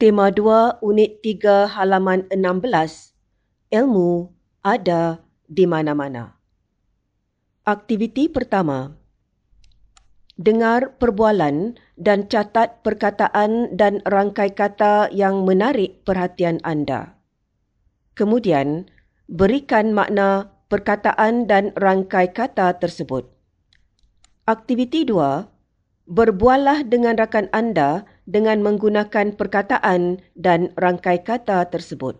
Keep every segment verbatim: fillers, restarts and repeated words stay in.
Tema dua, Unit tiga, halaman enam belas. Ilmu ada di mana-mana. Aktiviti pertama. Dengar perbualan dan catat perkataan dan rangkai kata yang menarik perhatian anda. Kemudian, berikan makna perkataan dan rangkai kata tersebut. Aktiviti dua. Berbualah dengan rakan anda dengan menggunakan perkataan dan rangkai kata tersebut.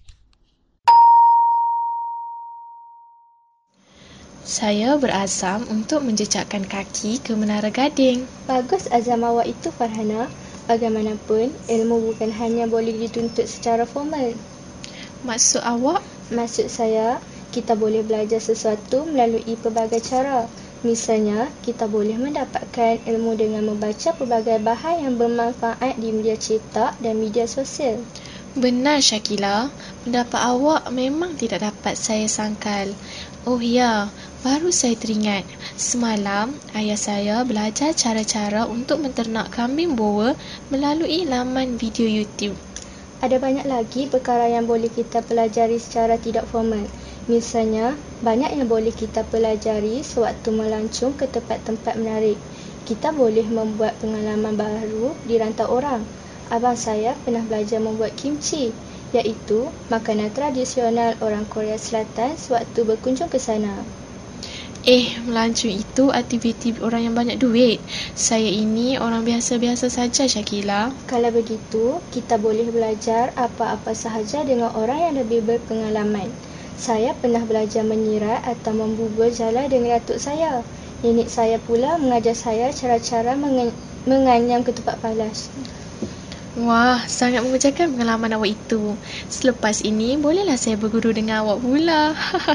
Saya berazam untuk menjejakkan kaki ke Menara Gading. Bagus azam awak itu, Farhana. Bagaimanapun, ilmu bukan hanya boleh dituntut secara formal. Maksud awak? Maksud saya, kita boleh belajar sesuatu melalui pelbagai cara. Misalnya, kita boleh mendapatkan ilmu dengan membaca pelbagai bahan yang bermanfaat di media cetak dan media sosial. Benar, Syakila. Pendapat awak memang tidak dapat saya sangkal. Oh ya, baru saya teringat. Semalam, ayah saya belajar cara-cara untuk menternak kambing boa melalui laman video YouTube. Ada banyak lagi perkara yang boleh kita pelajari secara tidak formal. Misalnya, banyak yang boleh kita pelajari sewaktu melancong ke tempat-tempat menarik. Kita boleh membuat pengalaman baru di rantau orang. Abang saya pernah belajar membuat kimchi, iaitu makanan tradisional orang Korea Selatan sewaktu berkunjung ke sana. Eh, melancong itu aktiviti orang yang banyak duit. Saya ini orang biasa-biasa saja, Syakila. Kalau begitu, kita boleh belajar apa-apa sahaja dengan orang yang lebih berpengalaman. Saya pernah belajar menyirat atau membubur jala dengan datuk saya. Nenek saya pula mengajar saya cara-cara mengen- menganyam ketupat palas. Wah, sangat mengujakan pengalaman awak itu. Selepas ini, bolehlah saya berguru dengan awak pula.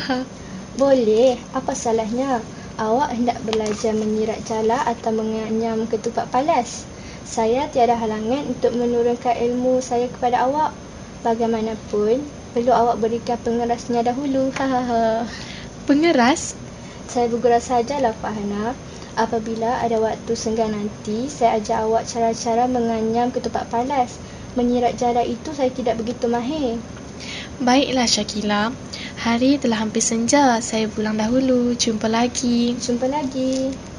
Boleh, apa salahnya? Awak hendak belajar menyirat jala atau menganyam ketupat palas? Saya tiada halangan untuk menurunkan ilmu saya kepada awak. Bagaimanapun, perlu awak berikan pengerasnya dahulu. Hahaha. Pengeras? Saya bergurau sajalah, Farhana. Apabila ada waktu senggang nanti, saya ajar awak cara-cara menganyam ketupat palas. Menyirat jala itu saya tidak begitu mahir. Baiklah, Syakila. Hari telah hampir senja. Saya pulang dahulu. Jumpa lagi. Jumpa lagi.